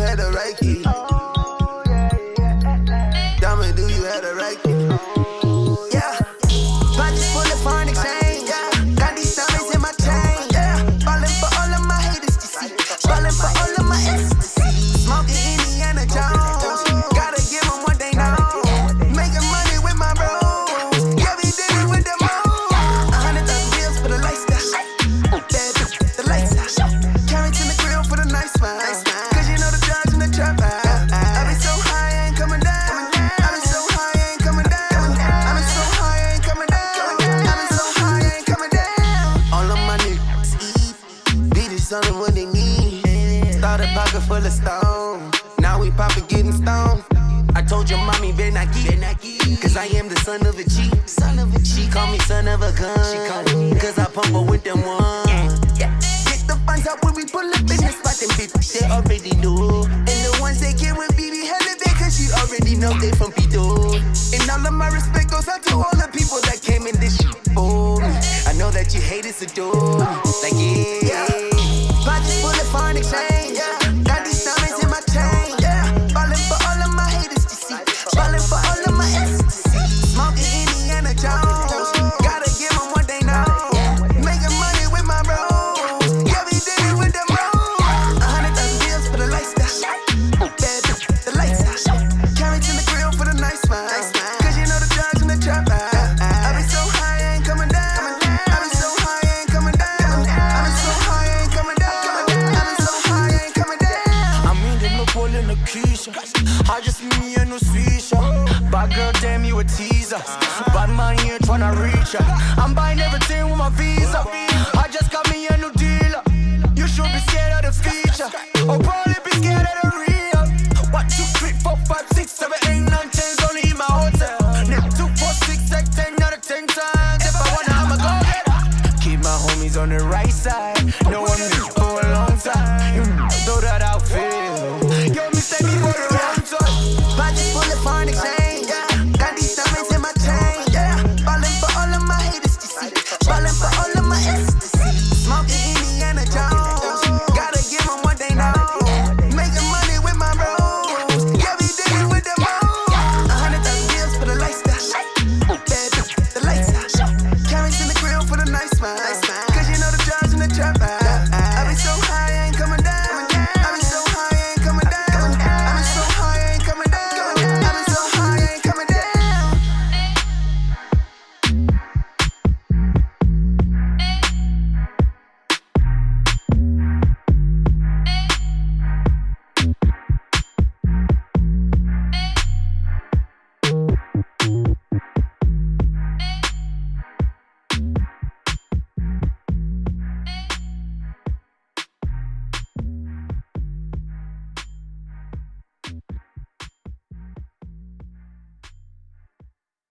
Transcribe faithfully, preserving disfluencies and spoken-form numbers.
had the right key? Diamond, do you have the right key? Yeah. Pockets full of foreign exchange. Yeah. Got these diamonds in my chain. Yeah. Ballin' for all of my haters to see. Ballin' for all of my exes to see. Smoking Indiana Jones. Gotta give them what they know. Making money with my bro. Yeah, we did it with the mo. A hundred thousand bills for the lifestyle. Bad bitch, the lights out. Carrots in the grill for the nice smile. Cause you know the drugs in the trap house. I be so high, I ain't coming down. I be so high, I ain't coming down. I be so high, I ain't coming down. I be so high, I ain't coming down. All of my niggas eat. Beat is on them what they need. Start a pocket full of stone. Now we poppin' getting stoned. I told your mommy, better not geek. Cause I am the son of a G. Son of a G. She call me son of a gun. She call me cause I pump her with them one. Yeah. Get the funds up when we pull up in the spot. Them bitches, they already know. And the ones they get with B B hella big. Cause she already know they from P-Do. And all of my respect goes out to all the people that came in this shit for me. I know that you hate it, so do me. Like yeah, yeah. Pockets full of foreign exchange. Yeah. Got these diamonds in my chain. Yeah. Ballin' for all of my haters to see. Ballin' for all of my exes to see. Smoking Indiana Jones. Gotta give them what they know. Making money with my bro. Yeah, we did it with the mo. A hundred thousand bills for the lifestyle. Bad bitch, the lights out. Carrots in the grill for the nice smile. Cause you know the drugs in the trap house. I be so high, I ain't coming down. I be so high, I ain't coming down. I be so high, I ain't coming down. I be so high, I ain't coming down. I'm in the Nepal in the Keisha. I just me and no swisha. Bad girl, damn you a teaser. Bad man here tryna reach her. I'm buying everything with my visa. I just got me a new dealer. You should be scared of the feature. Oh,